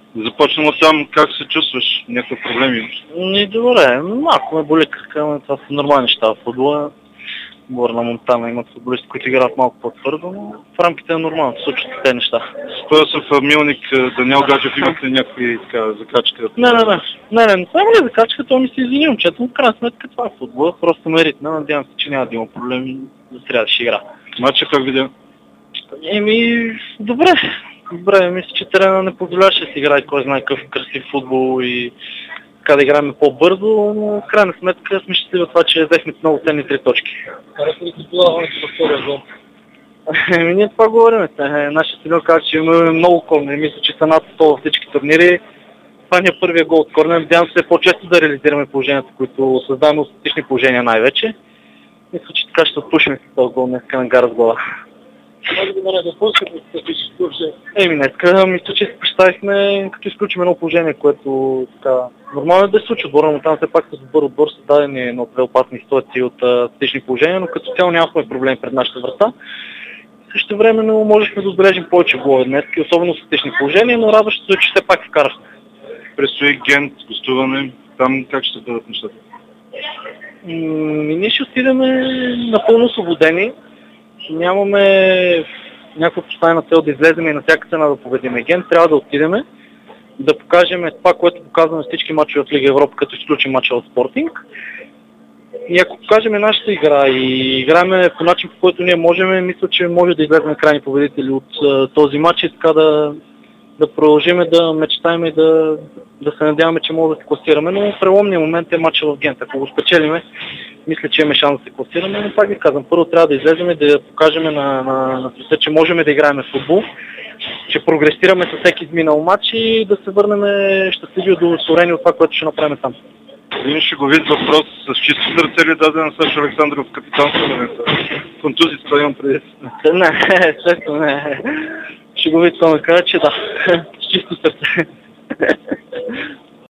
Започнем от там, как се чувстваш? Някакви проблеми имаш? Не, добре, малко ме боли кръка, но това са нормални неща в футбола. Отбор на Монтана имат футболисти, които играят малко по-твърдо, но в рамките на нормално се случват тези неща. Стоясов, Милник, Даниел Гаджев имат ли някакви закачка? Не, само ли закачка, то ми се извини, момчета, но в крайна сметка това е футбол, просто ме ритна, надявам се, че няма да има проблеми, за сряда ще игра. Матча как видя? Добре, мисля, че терена не позволяваше да си играе кой знае какъв красив футбол и така да играем по-бързо, но в крайна сметка сме щастливи от това, че взехме много ценни 3 точки. Харесва ли ти подаването на втория гол? Ние това говорим. Нашия стадион каза, че имаме много корнери. Мисля, че са над 100 във всички турнири. Това ни е първия гол от корнер. Надявам се по-често да реализираме положенията, които създаваме от статични положения най-вече. Мисля, че така ще отпушим с този гол днеска на гара с гола. Може би да пускат статични положения? Днеска мисля, че се представихме, като изключим едно положение, което така нормално е да се случи. Отбора, но там все пак с добър отбор са дадени едно-две опасни ситуации от статични положения, но като цяло нямахме проблем пред нашата врата. Също времено можехме да отбележим повече голове днес, особено в статични положения, но радващо се, че все пак вкарахме. Предстои Гент, гостуване, там как ще бъдат нещата? Ние ще отидем напълно освободени. Нямаме някаква поставена цел да излезем и на всяка цена да победим Гент. Трябва да отидем, да покажем това, което показваме всички мачове от Лига Европа, като изключим мача от Спортинг. И ако покажем нашата игра и играем по начин, по който ние можем, мисля, че може да излезем крайни победители от този матч и така да продължим да мечтаем и да се надяваме, че може да се класираме. Но преломният момент е матча в Гент. Ако го спечелиме, мисля, че имаме шанс да се класираме, но пак ви казвам, първо трябва да излезем и да покажем на света, че можем да играем в футбол, че прогресираме със всеки изминал матч и да се върнем щастливи и удовлетворени от това, което ще направим там. Един шеговит въпрос, с чисто сърце ли даде на Сашо Александров капитанство на места? Контузията имам преди. Не. Шеговит това ме каза, че да, с чисто сърце.